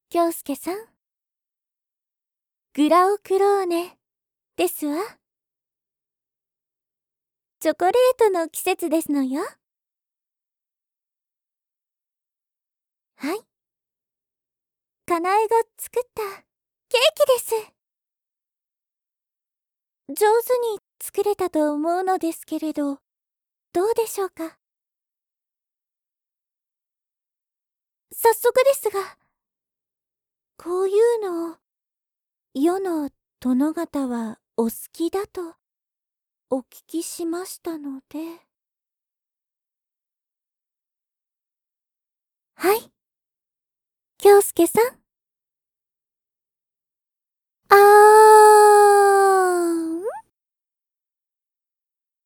京介さん、グラオクローネですわ。チョコレートの季節ですのよ。はい。かなえが作ったケーキです。上手に作れたと思うのですけれど、どうでしょうか。早速ですが、こういうのを世の殿方はお好きだとお聞きしましたので。はい。京介さん。